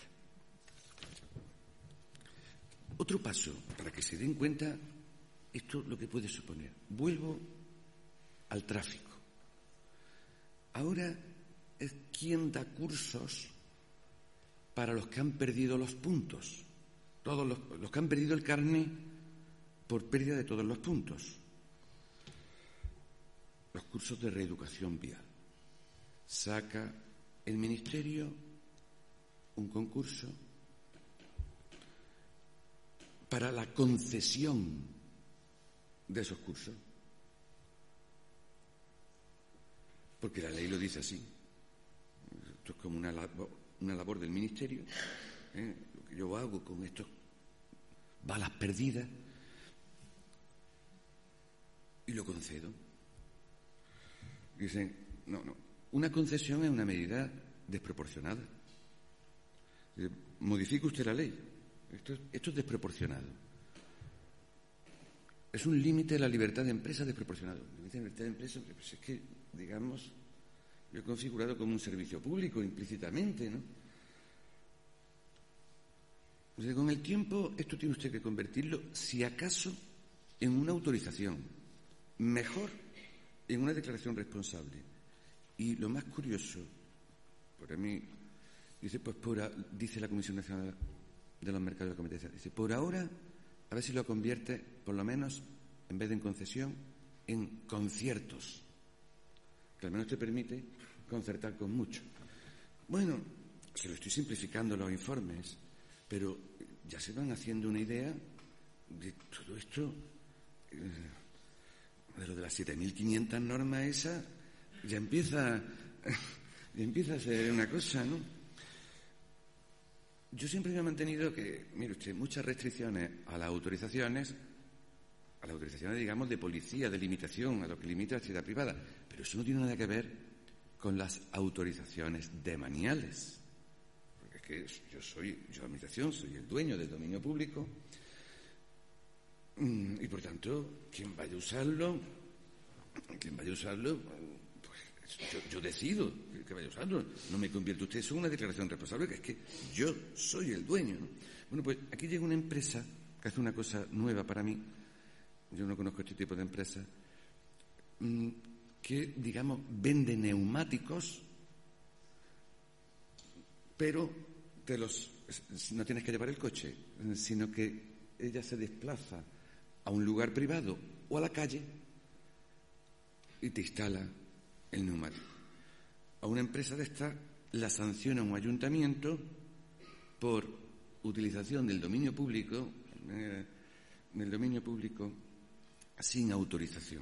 Otro paso, para que se den cuenta esto lo que puede suponer. Vuelvo al tráfico. Ahora es quien da cursos para los que han perdido los puntos, todos los, los que han perdido el carné por pérdida de todos los puntos. Los cursos de reeducación vial. Saca el Ministerio un concurso para la concesión de esos cursos. Porque la ley lo dice así. Esto es como una labor, una labor del Ministerio. ¿eh? Lo que yo hago con estas balas perdidas y lo concedo. Dicen, no, no. Una concesión es una medida desproporcionada. Modifique usted la ley. Esto es, esto es desproporcionado. Es un límite de la libertad de empresa desproporcionado. La libertad de empresa, pues es que, digamos, yo he configurado como un servicio público implícitamente, ¿no? O sea, con el tiempo esto tiene usted que convertirlo, si acaso, en una autorización. Mejor, en una declaración responsable. Y lo más curioso, para mí, dice, pues por, dice la Comisión Nacional de los Mercados de la Competencia, dice, por ahora a ver si lo convierte, por lo menos, en vez de en concesión, en conciertos, que al menos te permite concertar con mucho. Bueno, se lo estoy simplificando los informes, pero ya se van haciendo una idea de todo esto, de lo de las siete mil quinientas normas esa, ya empieza, ya empieza a ser una cosa, ¿no? Yo siempre me he mantenido que, mire usted, muchas restricciones a las autorizaciones, a las autorizaciones, digamos, de policía, de limitación, a lo que limita la actividad privada, pero eso no tiene nada que ver con las autorizaciones demaniales. Porque es que yo soy, yo administración, soy el dueño del dominio público, y por tanto, quien vaya a usarlo, quien vaya a usarlo, pues yo, yo decido que vaya a usarlo. No me convierto usted, eso es una declaración responsable, que es que yo soy el dueño, ¿no? Bueno, pues aquí llega una empresa que hace una cosa nueva para mí. Yo no conozco este tipo de empresa, que, digamos, vende neumáticos, pero te los, no tienes que llevar el coche, sino que ella se desplaza a un lugar privado o a la calle y te instala el neumático. A una empresa de esta la sanciona un ayuntamiento por utilización del dominio público, eh, del dominio público sin autorización.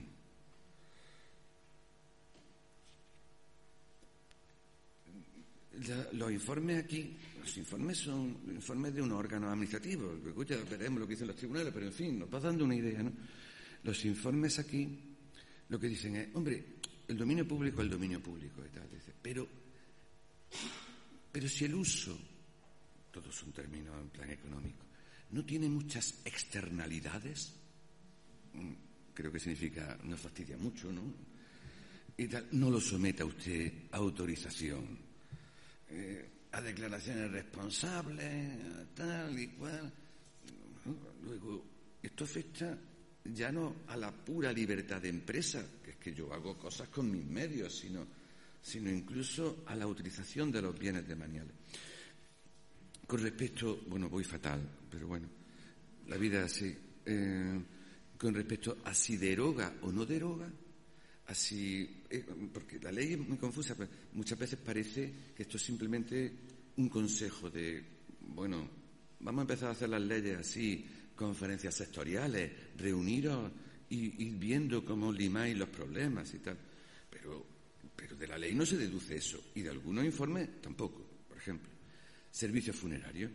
La, los informes aquí, los informes son informes de un órgano administrativo. Ya veremos lo que dicen los tribunales, pero en fin, nos va dando una idea, ¿no? Los informes aquí lo que dicen es, hombre, el dominio público es el dominio público y tal, dice, pero, pero si el uso, todos son términos en plan económico, no tiene muchas externalidades, creo que significa no fastidia mucho, ¿no? Y tal, no lo someta usted a autorización. Eh, a declaraciones responsables, a tal y cual. Luego, esto afecta ya no a la pura libertad de empresa, que es que yo hago cosas con mis medios, sino, sino incluso a la utilización de los bienes demaniales. Con respecto, bueno, voy fatal, pero bueno, la vida es así. Eh, con respecto a si deroga o no deroga, así, eh, porque la ley es muy confusa, pero muchas veces parece que esto es simplemente un consejo de, bueno, vamos a empezar a hacer las leyes así, conferencias sectoriales, reuniros y ir viendo cómo limáis los problemas y tal. Pero, pero de la ley no se deduce eso, y de algunos informes tampoco. Por ejemplo, servicios funerarios,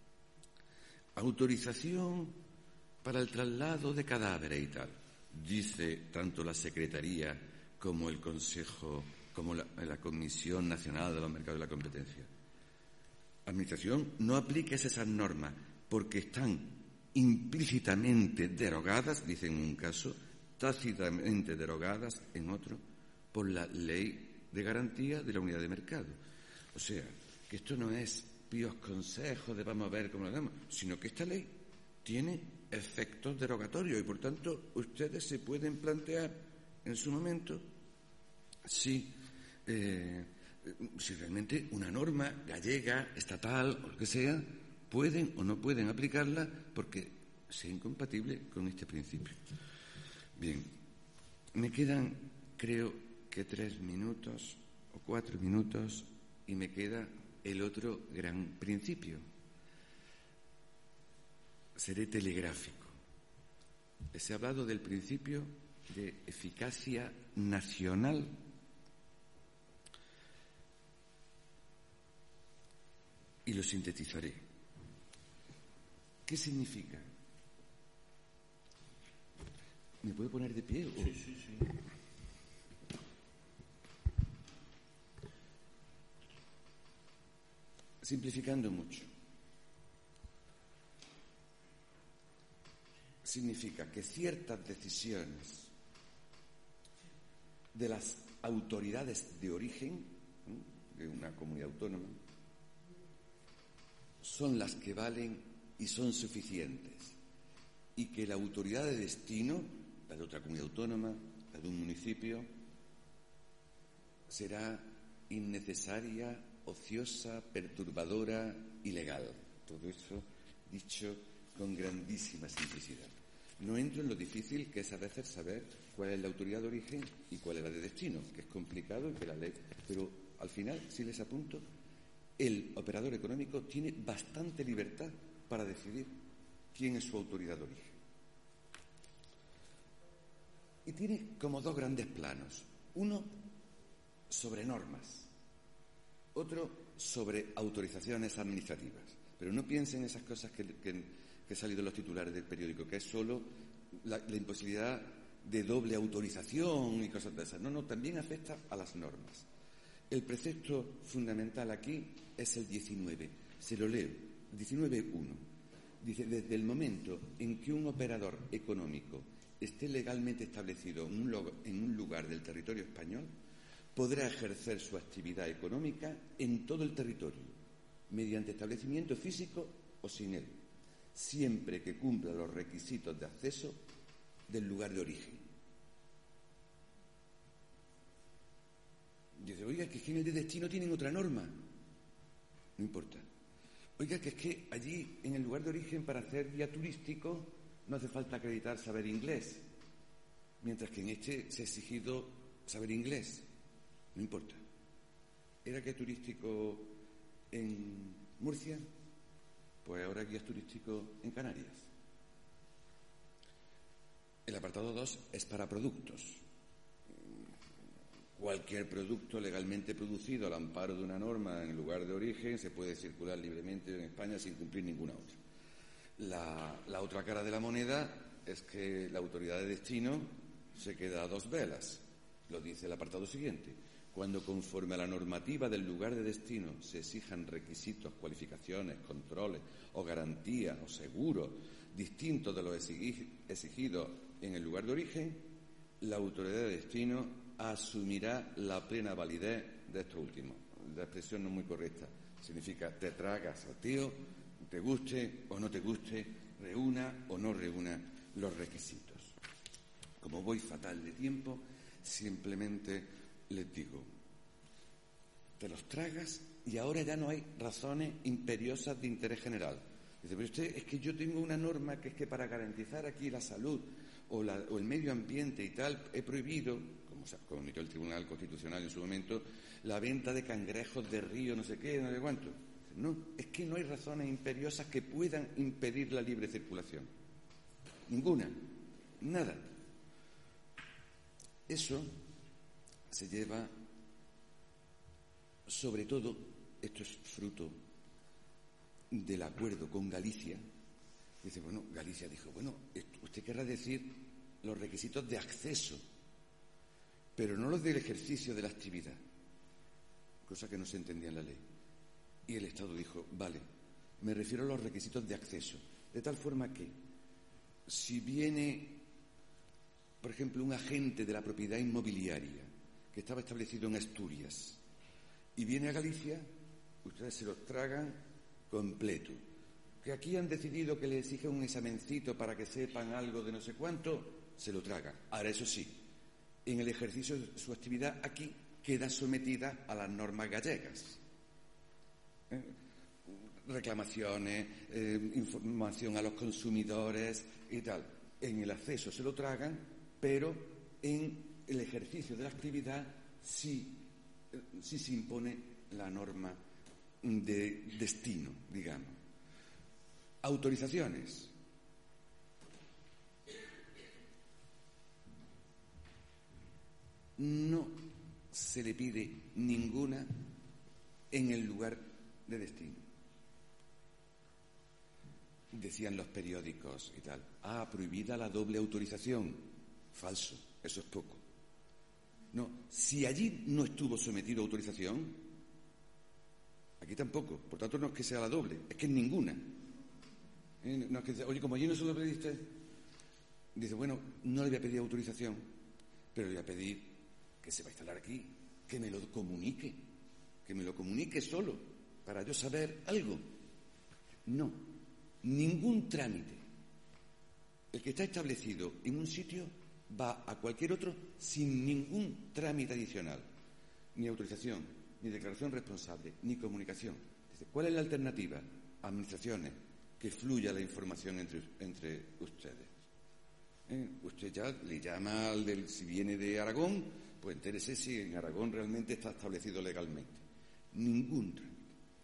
autorización para el traslado de cadáveres y tal. Dice tanto la Secretaría como el Consejo, como la, la Comisión Nacional de los Mercados de la Competencia. Administración, no apliques esas normas porque están implícitamente derogadas, dice en un caso, tácitamente derogadas en otro, por la Ley de Garantía de la Unidad de Mercado. O sea, que esto no es píos consejos de vamos a ver cómo lo hagamos, sino que esta ley tiene efectos derogatorios y, por tanto, ustedes se pueden plantear en su momento si, eh, si realmente una norma gallega, estatal o lo que sea, pueden o no pueden aplicarla porque sea incompatible con este principio. Bien, me quedan, creo que tres minutos o cuatro minutos y me queda el otro gran principio. Seré telegráfico. Les he hablado del principio de eficacia nacional y lo sintetizaré. ¿Qué significa? ¿Me puedo poner de pie? Sí, sí, sí. Simplificando mucho. Significa que ciertas decisiones de las autoridades de origen de una comunidad autónoma son las que valen y son suficientes, y que la autoridad de destino, la de otra comunidad autónoma, la de un municipio, será innecesaria, ociosa, perturbadora, ilegal. Todo eso dicho con grandísima simplicidad. No entro en lo difícil que es a veces saber cuál es la autoridad de origen y cuál es la de destino, que es complicado y que la ley... Pero al final, si les apunto, el operador económico tiene bastante libertad para decidir quién es su autoridad de origen. Y tiene como dos grandes planos. Uno sobre normas, otro sobre autorizaciones administrativas. Pero no piensen en esas cosas que, que, que han salido en los titulares del periódico, que es solo la, la imposibilidad de doble autorización y cosas de esas. No, no, también afecta a las normas. El precepto fundamental aquí es el diecinueve. Se lo leo. diecinueve punto uno. Dice, desde el momento en que un operador económico esté legalmente establecido en un, lo, en un lugar del territorio español, podrá ejercer su actividad económica en todo el territorio, mediante establecimiento físico o sin él, siempre que cumpla los requisitos de acceso del lugar de origen. Dice, oiga, que es que en el de destino tienen otra norma. No importa. Oiga, que es que allí, en el lugar de origen, para hacer guía turístico, no hace falta acreditar saber inglés, mientras que en este se ha exigido saber inglés. No importa. ¿Era guía turístico en Murcia? Pues ahora guía turístico en Canarias. El apartado dos es para productos. Cualquier producto legalmente producido al amparo de una norma en el lugar de origen se puede circular libremente en España sin cumplir ninguna otra. La, la otra cara de la moneda es que la autoridad de destino se queda a dos velas. Lo dice el apartado siguiente. Cuando conforme a la normativa del lugar de destino se exijan requisitos, cualificaciones, controles o garantías o seguros distintos de los exigidos en el lugar de origen, la autoridad de destino asumirá la plena validez de estos últimos. La expresión no es muy correcta. Significa te tragas al tío, te guste o no te guste, reúna o no reúna los requisitos. Como voy fatal de tiempo, simplemente les digo, te los tragas y ahora ya no hay razones imperiosas de interés general. Dice, pero usted, es que yo tengo una norma que es que para garantizar aquí la salud o, la, o el medio ambiente y tal, he prohibido, como se comunicó el Tribunal Constitucional en su momento, la venta de cangrejos de río, no sé qué, no sé cuánto. No, es que no hay razones imperiosas que puedan impedir la libre circulación. Ninguna. Nada. Eso se lleva, sobre todo, esto es fruto del acuerdo con Galicia. Dice, bueno, Galicia dijo, bueno, usted querrá decir los requisitos de acceso, pero no los del ejercicio de la actividad, cosa que no se entendía en la ley. Y el Estado dijo, vale, me refiero a los requisitos de acceso, de tal forma que si viene, por ejemplo, un agente de la propiedad inmobiliaria que estaba establecido en Asturias y viene a Galicia, ustedes se los tragan completo. Que aquí han decidido que le exigen un examencito para que sepan algo de no sé cuánto, se lo tragan. Ahora, eso sí, en el ejercicio de su actividad aquí queda sometida a las normas gallegas. ¿Eh? Reclamaciones, eh, información a los consumidores y tal. En el acceso se lo tragan, pero en el ejercicio de la actividad sí, eh, sí se impone la norma de destino, digamos. Autorizaciones. No se le pide ninguna en el lugar de destino. Decían los periódicos y tal, ah, prohibida la doble autorización. Falso, eso es poco. No, si allí no estuvo sometido a autorización, aquí tampoco. Por tanto, no es que sea la doble, es que es ninguna. ¿Eh? No es que, oye, como allí no se lo pediste, dice, bueno, no le voy a pedir autorización, pero le voy a pedir que se va a instalar aquí, que me lo comunique, que me lo comunique solo, para yo saber algo. No, ningún trámite. El que está establecido en un sitio va a cualquier otro sin ningún trámite adicional, ni autorización, ni declaración responsable, ni comunicación. Dice, ¿cuál es la alternativa? Administraciones, que fluya la información entre, entre ustedes. ¿Eh? Usted ya le llama al del, si viene de Aragón, pues entérese si en Aragón realmente está establecido legalmente. Ningún trámite.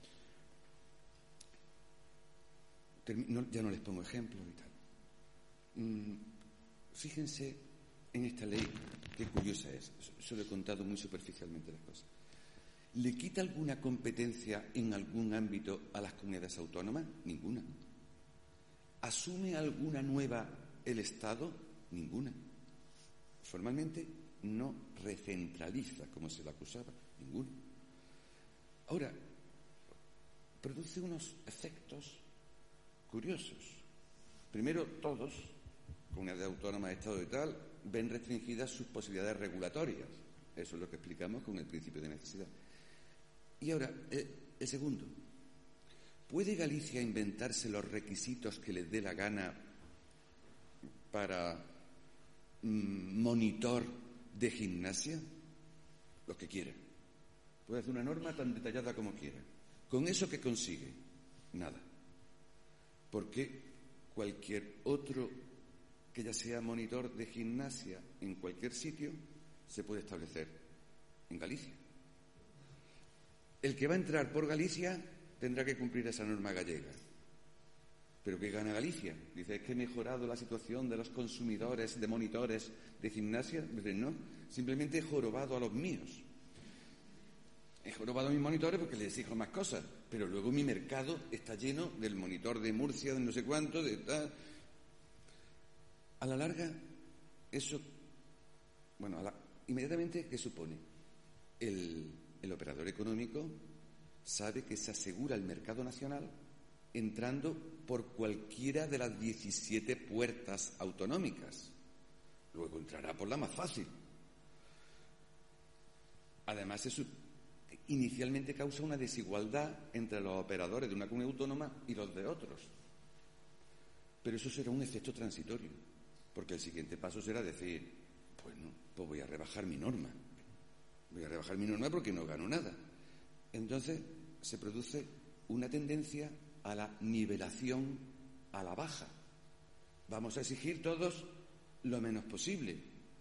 Termi- no, ya no les pongo ejemplos y tal. Mm, fíjense en esta ley, qué curiosa es. Solo he contado muy superficialmente las cosas. ¿Le quita alguna competencia en algún ámbito a las comunidades autónomas? Ninguna. ¿Asume alguna nueva el Estado? Ninguna. Formalmente no recentraliza, como se le acusaba. Ninguna. Ahora, produce unos efectos curiosos. Primero, todos, comunidades autónomas, Estado y tal, ven restringidas sus posibilidades regulatorias. Eso es lo que explicamos con el principio de necesidad. Y ahora, el, el segundo. ¿Puede Galicia inventarse los requisitos que le dé la gana para mmm, monitor de gimnasia? Lo que quiera. Puede hacer una norma tan detallada como quiera. ¿Con eso qué consigue? Nada. Porque cualquier otro que ya sea monitor de gimnasia en cualquier sitio se puede establecer en Galicia. El que va a entrar por Galicia tendrá que cumplir esa norma gallega. ¿Pero qué gana Galicia? Dice, ¿es que he mejorado la situación de los consumidores de monitores de gimnasia? Dice, no, simplemente he jorobado a los míos. He jorobado a mis monitores porque les exijo más cosas, pero luego mi mercado está lleno del monitor de Murcia, de no sé cuánto, de tal. A la larga, eso, bueno, a la, inmediatamente, ¿qué supone? El, el operador económico sabe que se asegura el mercado nacional entrando por cualquiera de las diecisiete puertas autonómicas. Luego entrará por la más fácil. Además, eso inicialmente causa una desigualdad entre los operadores de una comunidad autónoma y los de otros. Pero eso será un efecto transitorio, porque el siguiente paso será decir, pues no, pues voy a rebajar mi norma. Voy a rebajar mi norma porque no gano nada. Entonces se produce una tendencia a la nivelación a la baja. Vamos a exigir todos lo menos posible.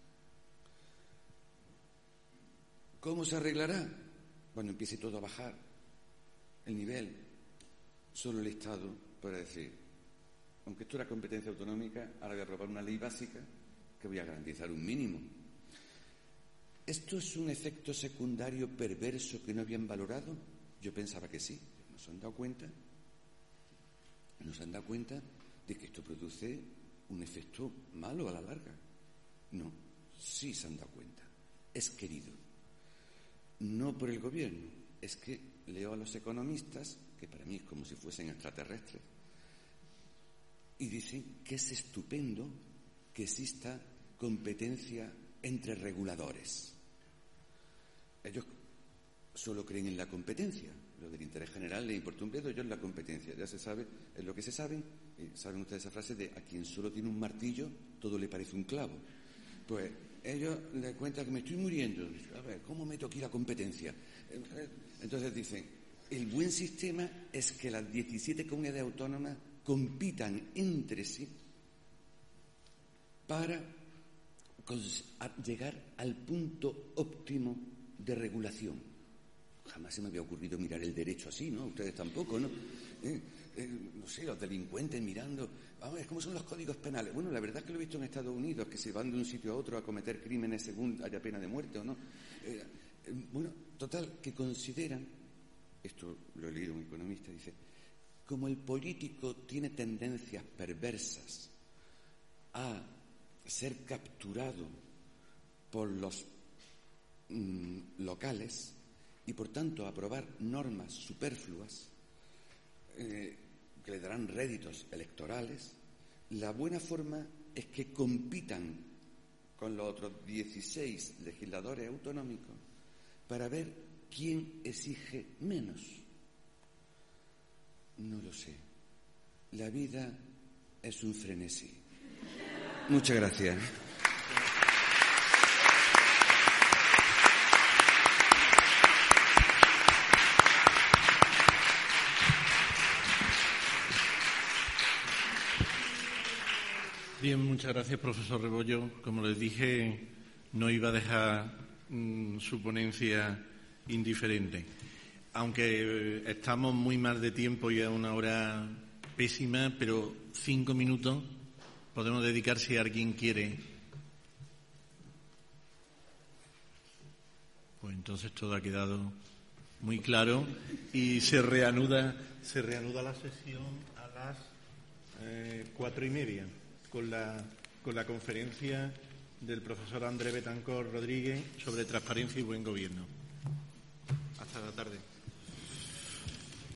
¿Cómo se arreglará? Cuando empiece todo a bajar el nivel. Solo el Estado podrá decir, aunque esto era competencia autonómica, ahora voy a aprobar una ley básica que voy a garantizar un mínimo. ¿Esto es un efecto secundario perverso que no habían valorado? Yo pensaba que sí. ¿No se han dado cuenta? ¿No se han dado cuenta de que esto produce un efecto malo a la larga? No, sí se han dado cuenta. Es querido. No por el gobierno. Es que leo a los economistas, que para mí es como si fuesen extraterrestres, y dicen que es estupendo que exista competencia entre reguladores. Ellos solo creen en la competencia. Lo del interés general le importa un bledo, ellos la competencia. Ya se sabe, es lo que se sabe. Y saben ustedes esa frase de a quien solo tiene un martillo, todo le parece un clavo. Pues ellos les cuentan que me estoy muriendo. A ver, ¿cómo meto aquí la competencia? Entonces dicen, el buen sistema es que las diecisiete comunidades autónomas compitan entre sí para llegar al punto óptimo de regulación. Jamás se me había ocurrido mirar el derecho así, ¿no? Ustedes tampoco, ¿no? Eh, eh, no sé, los delincuentes mirando, vamos a ver, ¿cómo son los códigos penales? Bueno, la verdad es que lo he visto en Estados Unidos, que se van de un sitio a otro a cometer crímenes según haya pena de muerte o no. Eh, eh, bueno, total, que consideran, esto lo he leído un economista, dice, como el político tiene tendencias perversas a ser capturado por los mmm, locales y por tanto a aprobar normas superfluas eh, que le darán réditos electorales, la buena forma es que compitan con los otros dieciséis legisladores autonómicos para ver quién exige menos. No lo sé. La vida es un frenesí. Muchas gracias. Bien, muchas gracias, profesor Rebollo. Como les dije, no iba a dejar mmm, su ponencia indiferente. Aunque eh, estamos muy mal de tiempo y a una hora pésima, pero cinco minutos podemos dedicar si alguien quiere. Pues entonces todo ha quedado muy claro y se reanuda, se reanuda la sesión a las eh, cuatro y media con la, con la conferencia del profesor Andrés Betancor Rodríguez sobre transparencia y buen gobierno. Hasta la tarde.